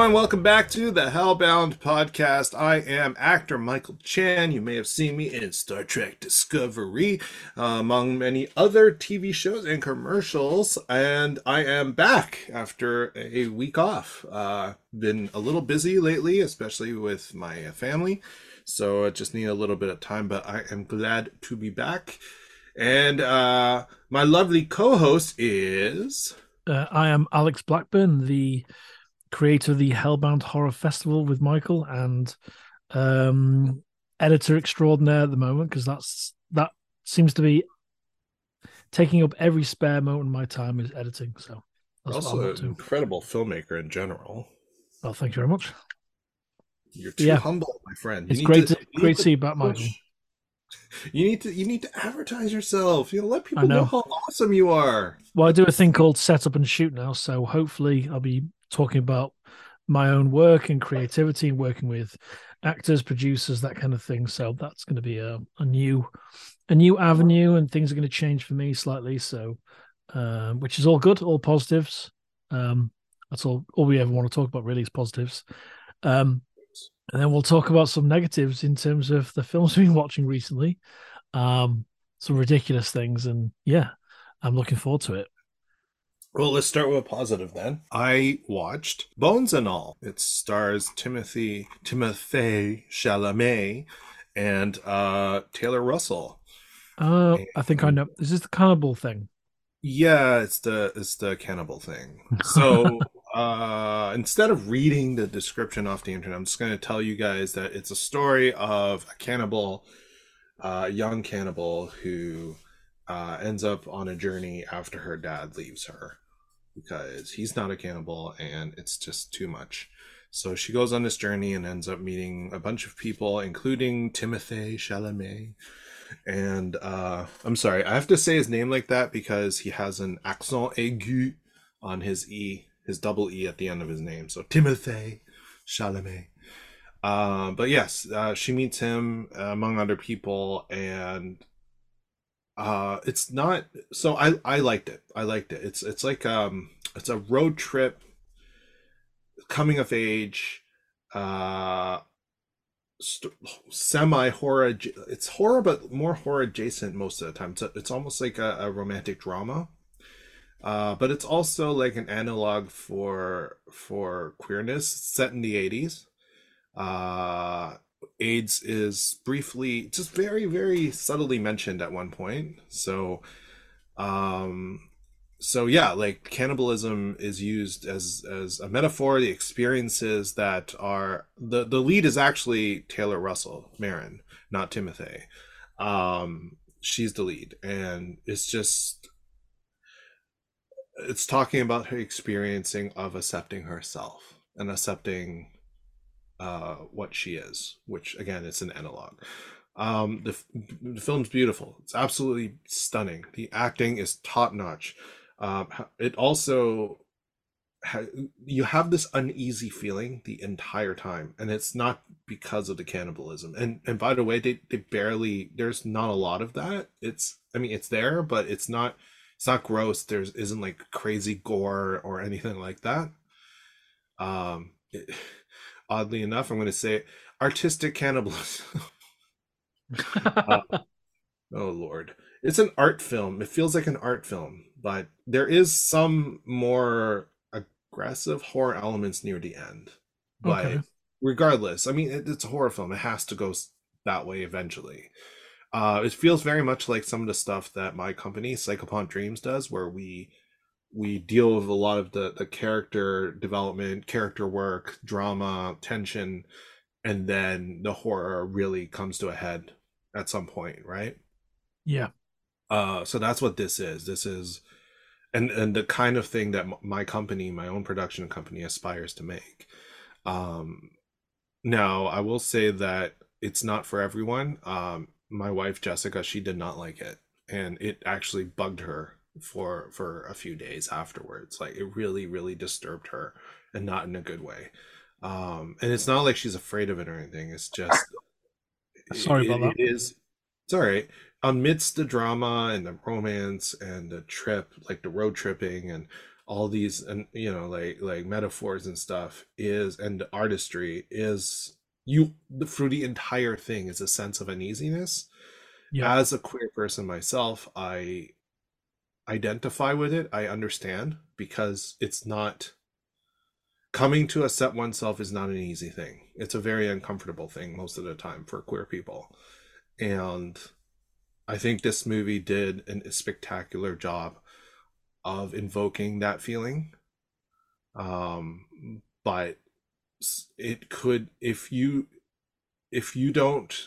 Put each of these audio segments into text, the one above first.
everyone. Welcome back to the Hellbound podcast. I am actor Michael Chan. You may have seen me in Star Trek Discovery, among many other TV shows and commercials. And I am back after a week off. Been a little busy lately, especially with my family. So I just need a little bit of time, but I am glad to be back. And my lovely co-host is... I am Alex Blackburn, the creator of the Hellbound Horror Festival with Michael, and um, editor extraordinaire at the moment because that seems to be taking up every spare moment of my time is editing. So You're that's what I'm also up an to. incredible filmmaker in general. Well, thank you very much. You're But too yeah, humble, my friend. You it's need to you great need to to see you back, push. Michael. You need to advertise yourself. Let I people know know. how awesome you are. Well, I do a thing called set up and shoot now, so hopefully I'll be talking about my own work and creativity and working with actors, producers, that kind of thing. So that's going to be a new avenue, and things are going to change for me slightly. So, which is all good, all positives. Um, that's all we ever want to talk about really is positives. Um, and then we'll talk about some negatives in terms of the films we've been watching recently. Some ridiculous things, and yeah, I'm looking forward to it. Well, let's start with a positive then. I watched Bones and All. It stars Timothy Chalamet and Taylor Russell. I think I And know. Is this the cannibal thing? yeah, it's the cannibal thing. So instead of reading the description off the internet, I'm just going to tell you guys that it's a story of a cannibal, young cannibal who ends up on a journey after her dad leaves her because he's not a cannibal and it's just too much. So she goes on this journey and ends up meeting a bunch of people, including Timothée Chalamet. And I'm sorry, I have to say his name like that because he has an accent aigu on his E, his double E at the end of his name. So Timothée Chalamet. But yes, she meets him among other people, and it's not. So I liked it. I liked it. It's like it's a road trip, coming of age, uh, semi horror. It's horror, but more horror adjacent most of the time. It's almost like a romantic drama. But it's also like an analog for queerness set in the 80s. Uh, AIDS is briefly, just very, very subtly mentioned at one point. Um, so yeah, like cannibalism is used as a metaphor. The experiences that are the lead is actually Taylor Russell Marin, not Timothy. She's the lead, and it's talking about her experiencing of accepting herself and accepting what she is, which again, it's an analog. The film's beautiful. It's absolutely stunning. The acting is top notch. It also ha- you have this uneasy feeling the entire time, and it's not because of the cannibalism. And by the way, they barely, there's not a lot of that. I mean, it's there, but it's not gross. There's isn't like crazy gore or anything like that. Oddly enough, I'm going to say artistic cannibalism. uh, oh Lord, it's an art film. It feels like an art film, but there is some more aggressive horror elements near the end. Okay. But regardless, I mean, it's a horror film. It has to go that way eventually. It feels very much like some of the stuff that my company, Psychopont Dreams, does, where we deal with a lot of the character development, character work, drama, tension, and then the horror really comes to a head at some point, right? Yeah. So that's what this is. This is and the kind of thing that my company, my own production company, aspires to make. Um, Now, I will say that it's not for everyone. My wife Jessica, she did not like it, and it actually bugged her for a few days afterwards. Like it really, really disturbed her, and not in a good way. And it's not like she's afraid of it or anything. It's just Sorry about it that. is. It's all right. Amidst the drama and the romance and the trip, like the road tripping and all these, and like metaphors and stuff is, and artistry is, for the entire thing is a sense of uneasiness. Yeah. As a queer person myself, I identify with it. I understand, because it's not, coming to accept oneself is not an easy thing. It's a very uncomfortable thing most of the time for queer people. And I think this movie did a spectacular job of invoking that feeling. But it could, if you don't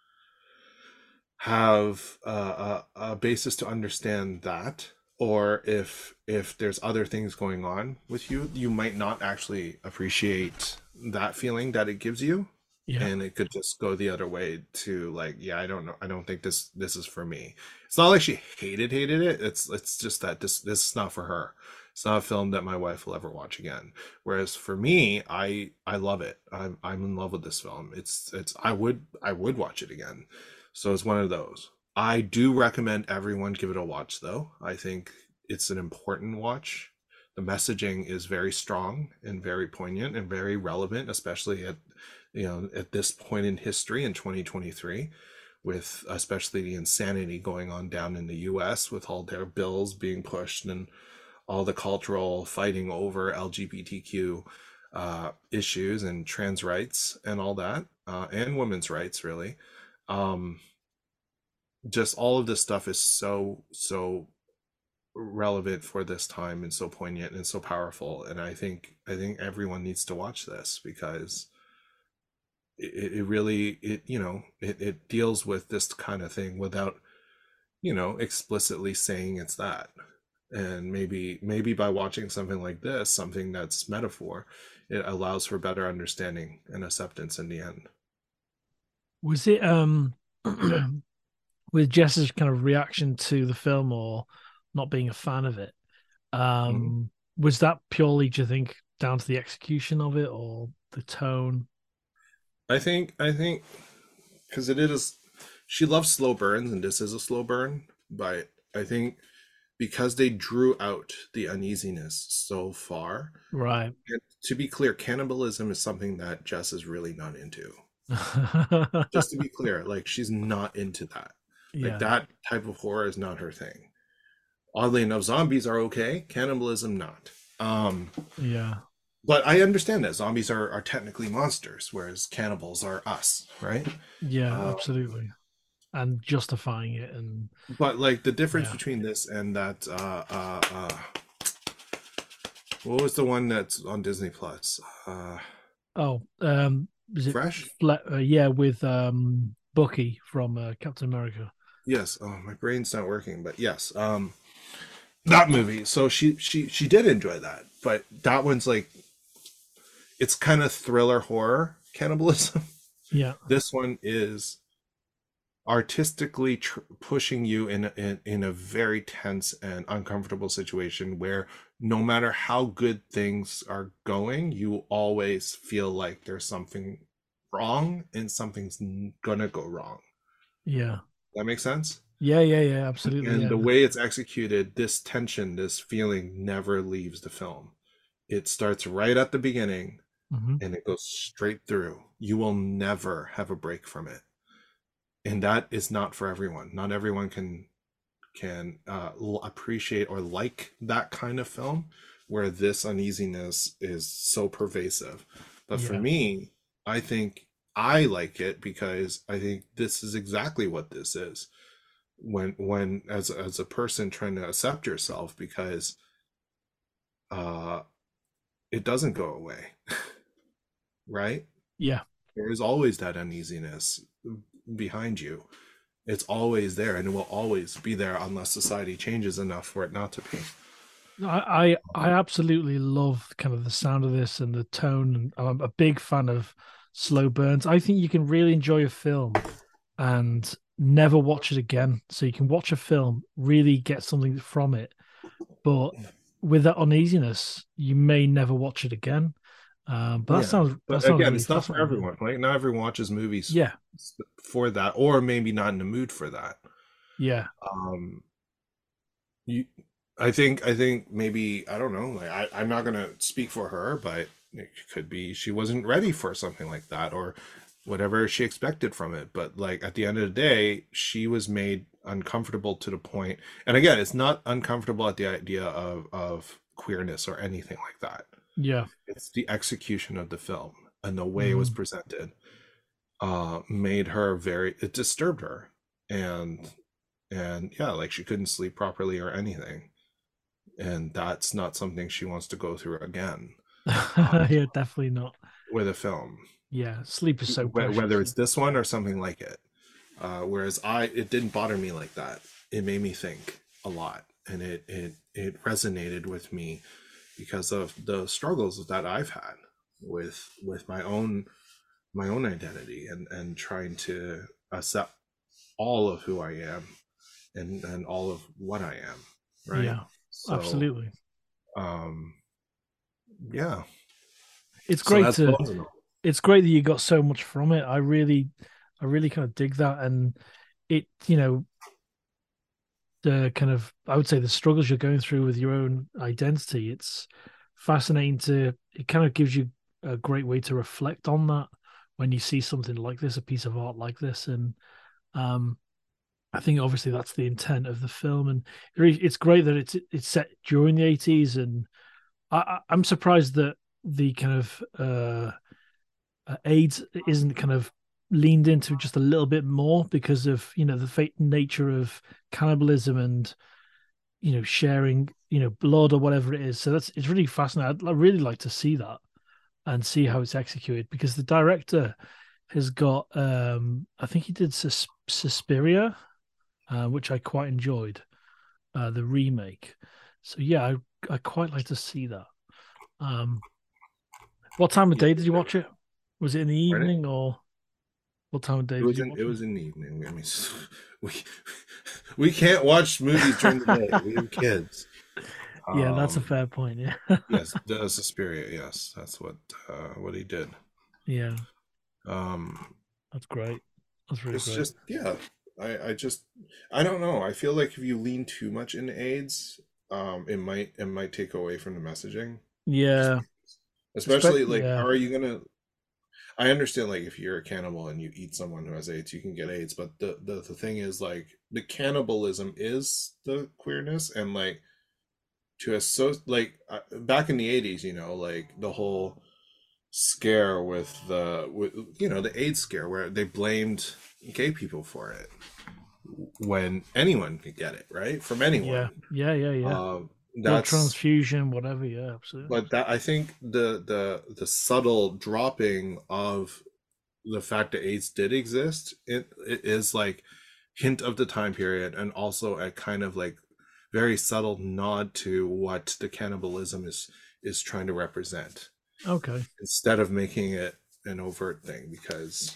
have a basis to understand that, or if there's other things going on with you, you might not actually appreciate that feeling that it gives you, Yeah. and it could just go the other way to, like, yeah, I don't know, I don't think this is for me. It's not like she hated it. It's just that this is not for her. It's not a film that my wife will ever watch again. Whereas for me, I love it. I'm in love with this film. It's I would watch it again. So it's one of those. I do recommend everyone give it a watch, though. I think it's an important watch. The messaging is very strong and very poignant and very relevant, especially at this point in history in 2023, with especially the insanity going on down in the US with all their bills being pushed and all the cultural fighting over LGBTQ issues and trans rights and all that, and women's rights, really. Um, just all of this stuff is so relevant for this time and so poignant and so powerful. And I think everyone needs to watch this, because it really, it deals with this kind of thing without explicitly saying it's that. And maybe by watching something like this, something that's metaphor, it allows for better understanding and acceptance in the end. Was it with Jess's kind of reaction to the film or not being a fan of it? Mhm. Was that purely, do you think, down to the execution of it or the tone? I think because it is, she loves slow burns, and this is a slow burn, but I think because they drew out the uneasiness so far. Right. And to be clear, cannibalism is something that Jess is really not into. Just to be clear, like, she's not into that. Like, Yeah. that type of horror is not her thing. Oddly enough, zombies are okay, cannibalism not. Yeah. But I understand that zombies are technically monsters, whereas cannibals are us, right? Yeah, Uh, absolutely. And justifying it and but like the difference yeah. between this and that, what was the one that's on Disney Plus? Oh, is it Fresh? yeah, with Bucky from Captain America. Yes. Oh, my brain's not working, but yes. That movie. So she did enjoy that, but that one's like, it's kind of thriller horror cannibalism. Yeah. This one is artistically pushing you in a very tense and uncomfortable situation where no matter how good things are going, you always feel like there's something wrong and something's gonna go wrong. Yeah. That makes sense? Yeah, yeah, yeah, absolutely. And Yeah. the way it's executed, this tension, this feeling never leaves the film. It starts right at the beginning Hmm. and it goes straight through. You will never have a break from it. And that is not for everyone. Not everyone can appreciate or like that kind of film where this uneasiness is so pervasive. But for Yeah. me, I think I like it because I think this is exactly what this is. When as a person trying to accept yourself, because uh it doesn't go away, right? Yeah. There is always that uneasiness behind you. It's always there, and it will always be there unless society changes enough for it not to be. No, I absolutely love kind of the sound of this and the tone, and I'm a big fan of slow burns. I think you can really enjoy a film and never watch it again. So you can watch a film, really get something from it, but with that uneasiness, you may never watch it again. But Yeah, that but sounds again, really it's not for fascinating. everyone. Like, not everyone watches movies Yeah, for that, or maybe not in the mood for that. yeah, Um, you, I think maybe I don't know. Like I'm not gonna speak for her, but it could be she wasn't ready for something like that, or whatever she expected from it. But like at the end of the day, she was made uncomfortable to the point. And again, it's not uncomfortable at the idea of queerness or anything like that. Yeah. It's the execution of the film and the way it was Mm. presented made her very, it disturbed her. And yeah, like she couldn't sleep properly or anything, and that's not something she wants to go through again Yeah, definitely not. with a film, Yeah, sleep is so whether precious. it's this one or something like it. Whereas it didn't bother me like that. It made me think a lot, and it resonated with me because of the struggles that I've had with my own identity, and trying to accept all of who I am, and all of what I am, right? Yeah, So absolutely. um yeah, It's so great that's to Bones and all. it's great that you got so much from it. I really kind of dig that. And it, the kind of, I would say, the struggles you're going through with your own identity, it's fascinating to, it kind of gives you a great way to reflect on that when you see something like this, a piece of art like this. And um I think obviously that's the intent of the film. And it's great that it's set during the 80s. And I'm surprised that the kind of AIDS isn't kind of leaned into just a little bit more, because of the fate nature of cannibalism and sharing blood or whatever it is. So it's really fascinating. I'd really like to see that and see how it's executed, because the director has got I think he did Suspiria, which I quite enjoyed, the remake. So yeah, I quite like to see that. um what time of Yeah, day did you watch it? Was it in the right. evening, or what time of day It did was you in watch it it? was in the evening. I mean, we we can't watch movies during the day. We have kids. Yeah, that's a Um, fair point. Yeah. yes, the Suspiria. Yes, that's what he did. Yeah, Um, that's great. That's really it's great. just yeah. I don't know. I feel like if you lean too much into AIDS, it might take away from the messaging. Just Yeah, especially like, yeah. how are you gonna? I understand, like, if you're a cannibal and you eat someone who has AIDS, you can get AIDS. But the thing is, like, the cannibalism is the queerness, and like to like back in the 80s, like the whole scare with the AIDS scare where they blamed gay people for it when anyone could get it, right? From Yeah, anyone. yeah, yeah, yeah. Um, Blood that's transfusion, whatever. Yeah, absolutely. but that I think the subtle dropping of the fact that AIDS did exist, it is like hint of the time period, and also a kind of like very subtle nod to what the cannibalism is trying to represent, Okay. instead of making it an overt thing. Because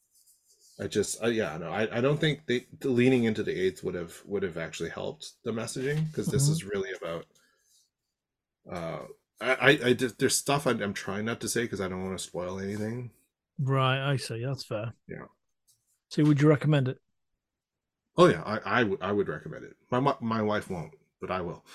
yeah, no, I don't think the leaning into the AIDS would have actually helped the messaging, because this Hmm. is really about uh there's stuff I'm trying not to say because I don't want to spoil anything. Right, I see. That's fair. Yeah. So, would you recommend it? Oh yeah, I would recommend it. My wife won't, but I will.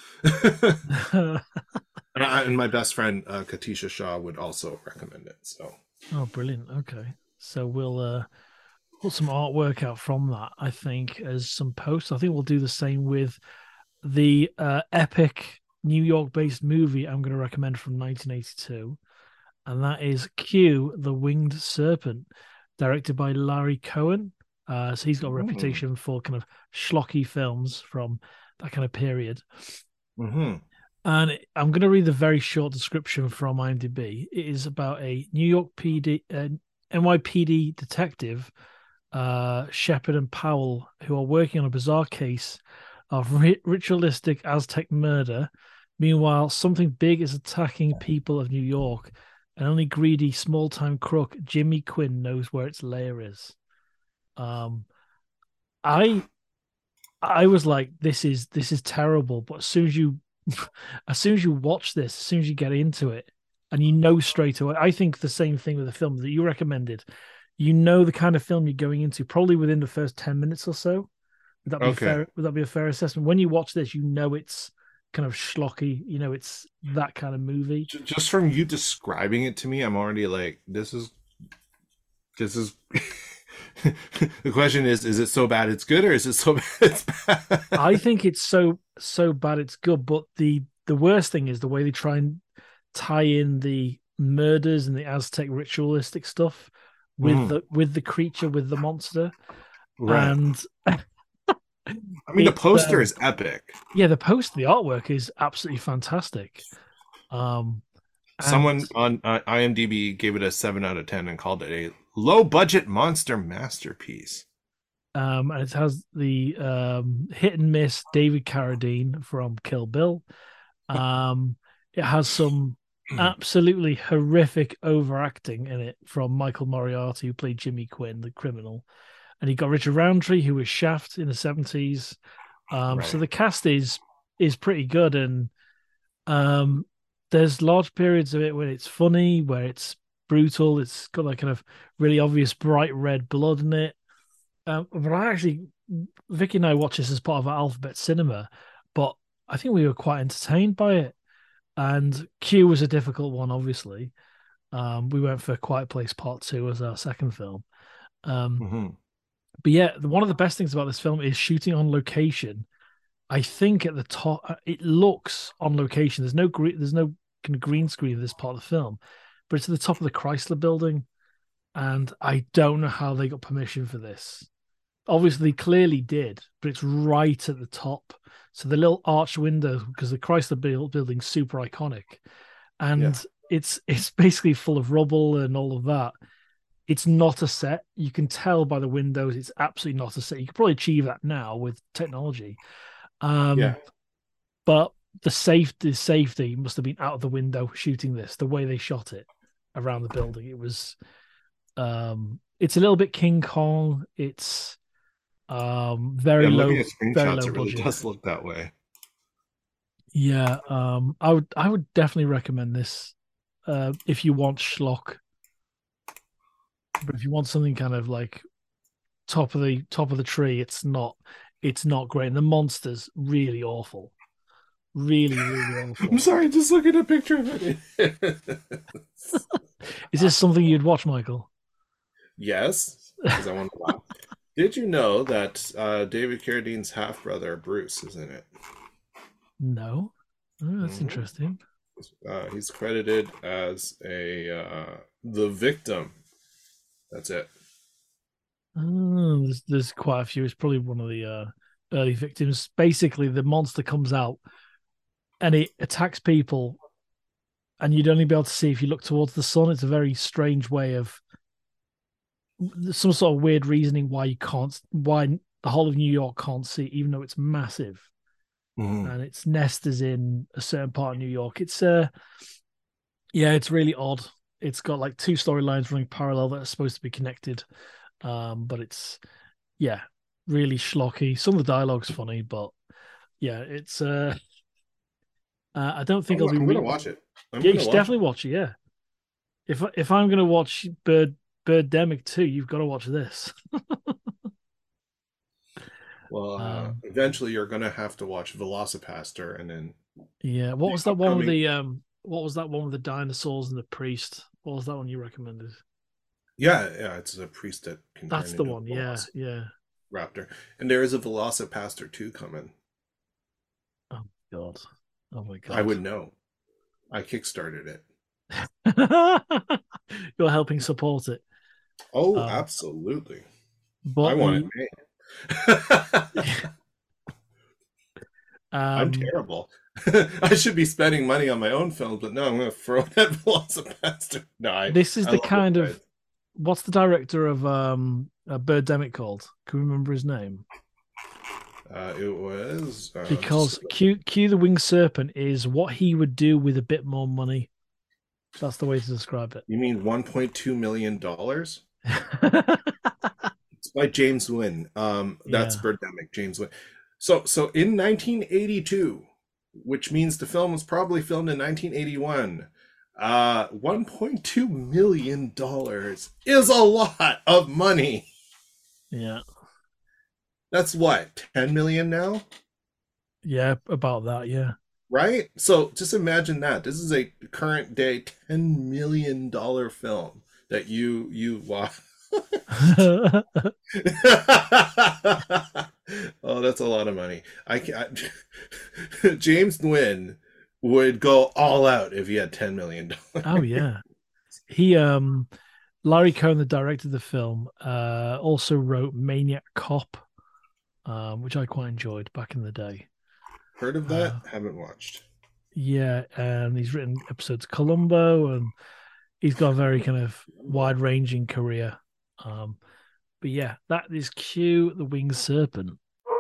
And my best friend Katisha Shaw would also recommend it. So Oh, brilliant. Okay. So we'll put some artwork out from that, I think, as some posts. I think we'll do the same with the epic New York based movie I'm going to recommend from 1982. And that is Q, the Winged Serpent, directed by Larry Cohen. So he's got a mm-hmm. reputation for kind of schlocky films from that kind of period. Mm-hmm. And I'm going to read the very short description from IMDb. It is about a New York PD, NYPD detective, Shepard and Powell, who are working on a bizarre case of ritualistic Aztec murder. Meanwhile, something big is attacking people of New York, and only greedy, small-time crook Jimmy Quinn knows where its lair is. Um, I I was like, this is terrible. But as soon as you watch this, as soon as you get into it, and you know straight away, I think the same thing with the film that you recommended. You know the kind of film you're going into probably within the first 10 minutes or so. Would that be Okay. fair? Would that be a fair assessment? When you watch this, you know kind of schlocky. You know, it's that kind of movie. Just from you describing it to me, I'm already like, this is. The question is it so bad it's good, or is it so bad it's bad? I think it's so bad it's good, but the worst thing is the way they try and tie in the murders and the Aztec ritualistic stuff Mhm. with the creature, with the monster. Right. And I mean, the it's poster is epic. yeah, the post, the artwork is absolutely fantastic. Um, and Someone on IMDb gave it a 7 out of 10 and called it a low budget monster masterpiece. and it has the hit and miss David Carradine from Kill Bill. It has some absolutely horrific overacting in it from Michael Moriarty, who played Jimmy Quinn, the criminal, and you got Richard Roundtree, who was Shaft in the 70s. So Right. the cast is pretty good, and um, there's large periods of it where it's funny, where it's brutal. It's got like kind of really obvious bright red blood in it. But I actually, Vicky and I watched this as part of our Alphabet Cinema, but I think we were quite entertained by it. And Q was a difficult one, obviously. We went for Quiet Place Part Two as our second film. Um, Hmm. but yeah, one of the best things about this film is shooting on location. I think at the top, it looks on location. There's no kind of green screen in this part of the film, but it's at the top of the Chrysler Building, and I don't know how they got permission for this. Obviously, they clearly did, but it's right at the top. So the little arch window, because the Chrysler building's super iconic, Yeah. and it's basically full of rubble and all of that. It's not a set. You can tell by the windows it's absolutely not a set. You could probably achieve that now with technology. Yeah. Um, but the safety must have been out of the window shooting this, the way they shot it around the building. It's a little bit King Kong. It's Yeah. very Looking at very screenshots, low it really budget. does look that way. Yeah, I would definitely recommend this if you want schlock. But if you want something kind of like top of the tree, it's not great. And the monster's really awful. Really, really I'm awful. sorry, just looking at a picture of it. Is this something you'd watch, Michael? Yes, because I want to laugh. Did you know that David Carradine's half brother Bruce is in it? No. Oh, that's Hmm. interesting. He's credited as a the victim. That's it. Oh, there's quite a few. It's probably one of the early victims. Basically, the monster comes out and it attacks people, and you'd only be able to see if you look towards the sun. It's a very strange way of some sort of weird reasoning why the whole of New York can't see, even though it's massive Hmm. and its nest is in a certain part of New York. Yeah, it's really odd. It's got like two storylines running parallel that are supposed to be connected. But it's yeah, really schlocky. Some of the dialogue's funny, but yeah, it's I don't think I'll be I'm gonna re- watch it. I'm yeah, you gonna should watch it. definitely watch it. Yeah, if I'm gonna watch Birdemic 2, you've got to watch this. Well, Um, eventually you're gonna have to watch Velocipaster, and then yeah, what the was that one with upcoming. the what was that one with the dinosaurs and the priest? What was that one you recommended? Yeah, yeah, it's a priest that can That's turn the into one. a Yeah, yeah. Velociraptor, and there is a Velocipaster 2 coming. Oh God. Oh my I God. would know. I kickstarted it. You're helping support it. Oh, Um, absolutely. I but want it the made. I'm um terrible. I should be spending money on my own films, but no, I'm going to throw it at Velocipaster. No, this is I the love those kind guys. of what's the director of Birdemic called? Can you remember his name? It was just Because Q the Winged Serpent is what he would do with a bit more money. That's the way to describe it. you mean $1.2 million? It's by James Wynn. That's Yeah. Birdemic, James Wynn. So in 1982, which means the film was probably filmed in 1981. $1.2 million is a lot of money. Yeah. That's what, 10 million now? Yeah, about that, yeah. Right? So just imagine that. This is a current day $10 million film that you watch. Oh, that's a lot of money. James Nguyen would go all out if he had $10 million. Oh yeah. He Larry Cohen, the director of the film, also wrote Maniac Cop, which I quite enjoyed back in the day. Heard of that? Uh, Haven't watched. yeah, and he's written episodes of Columbo, and he's got a very kind of wide-ranging career. Um, but yeah, that is Q, the Winged Serpent.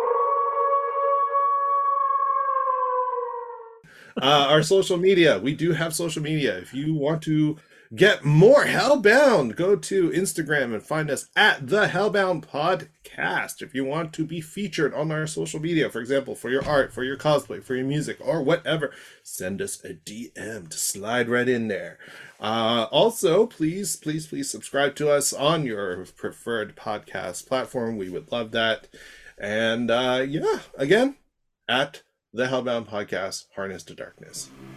Our social media. We do have social media. If you want to get more Hellbound, go to Instagram and find us at the Hellbound Podcast. If you want to be featured on our social media, for example, for your art, for your cosplay, for your music, or whatever, send us a DM to slide right in there. Also, please subscribe to us on your preferred podcast platform. We would love that. And yeah, again, at the Hellbound Podcast, Harness to Darkness.